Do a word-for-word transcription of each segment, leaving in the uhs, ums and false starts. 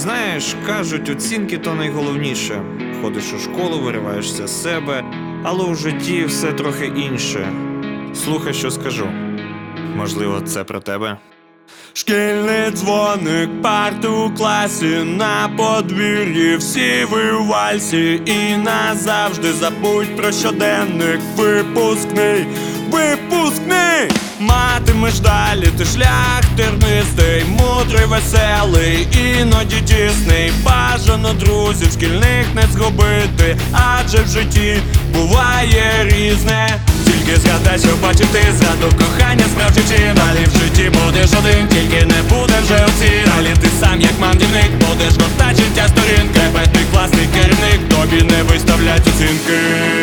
Знаєш, кажуть, оцінки то найголовніше. Ходиш у школу, вириваєшся з себе, але у житті все трохи інше. Слухай, що скажу. Можливо, це про тебе? Шкільний дзвоник, парти у класі, на подвір'ї всі ви у вальсі. І назавжди забудь про щоденник. Випускний, випускний. Матимеш далі ти шлях тернистий, мудрий, веселий, іноді тісний. Бажано друзів шкільних не згубити, адже в житті буває різне. Тільки згадай, що бачив ти зраду кохання справжнє чи далі в житті будеш один, тільки не буде вже оцін. Далі ти сам як мандрівник, будеш гортати життя сторінки. Петний класний керівник, тобі не виставлять оцінки.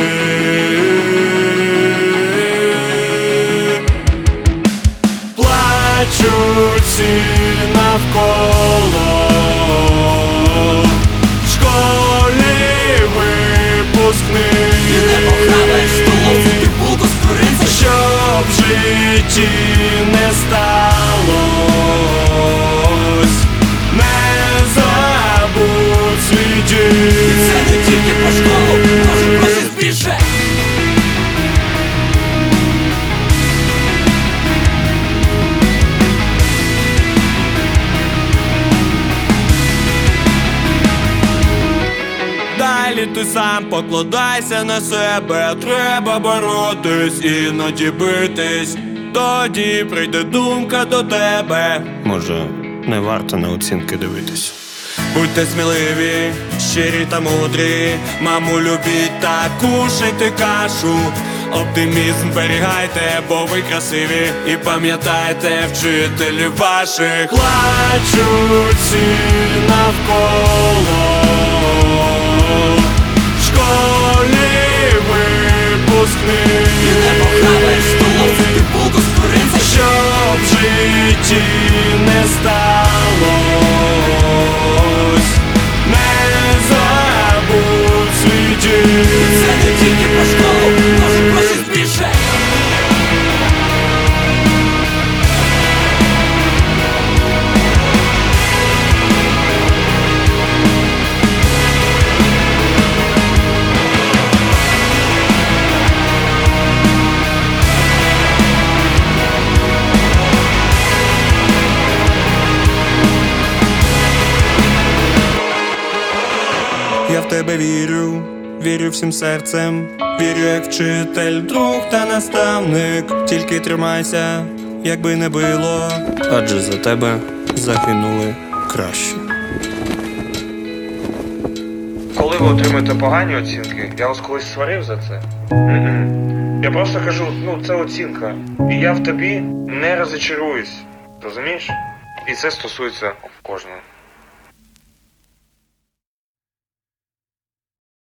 Плачуть всі навколо, в школі випускний. Ти не похаваєш столовці, ти булку з курицею. Щоб в житті не сталось, не забудь свій дім. Це не тільки про школу, може про щось більше. Далі ти сам покладайся на себе, треба боротись, іноді битись, тоді прийде думка до тебе. Може, не варто на оцінки дивитись? Будьте сміливі, щирі та мудрі, маму любіть та кушайте кашу. Оптимізм зберігайте, бо ви красиві, і пам'ятайте вчителів ваших. Плачуть всі навколо, в школі випускний. Ти не похаваєш столовці, ти булку з курицею. Щоб в житті не сталось, не забудь свій дім. Це не тільки про школу, може про щось більше. Я в тебе вірю, вірю всім серцем, вірю як вчитель, друг та наставник. Тільки тримайся, якби не било, Адже за тебе загинули кращі. Коли ви отримаєте погані оцінки, я вас колись сварив за це? М-м. Я просто кажу, ну це оцінка. І я в тобі не розчаруюсь. Розумієш? І це стосується кожного.